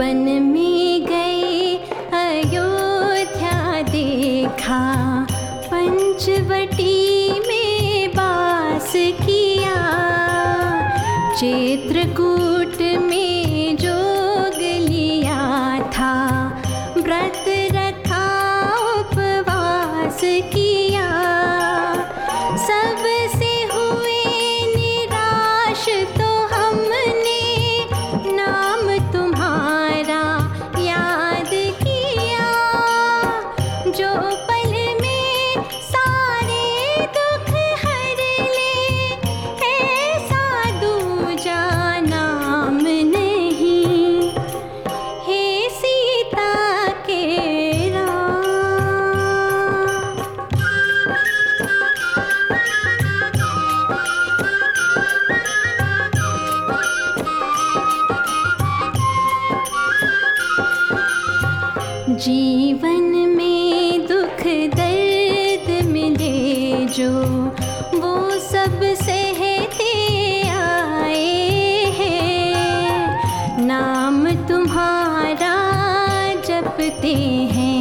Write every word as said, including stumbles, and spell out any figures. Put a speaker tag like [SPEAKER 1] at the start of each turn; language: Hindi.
[SPEAKER 1] वन में गए अयोध्या देखा, पंचवटी में वास किया। चित्रकूट में जोग लिया था, व्रत रखा उपवास किया। सबसे हुए निराश तो हमने नाम तुम्हारा याद किया। जो पल में सारे दुख हर ले, ऐसा दूजा नाम नहीं। हे सीता के राम। जीवन में दुख दर्द मिले जो, वो सब सहते आए हैं। नाम तुम्हारा जपते हैं,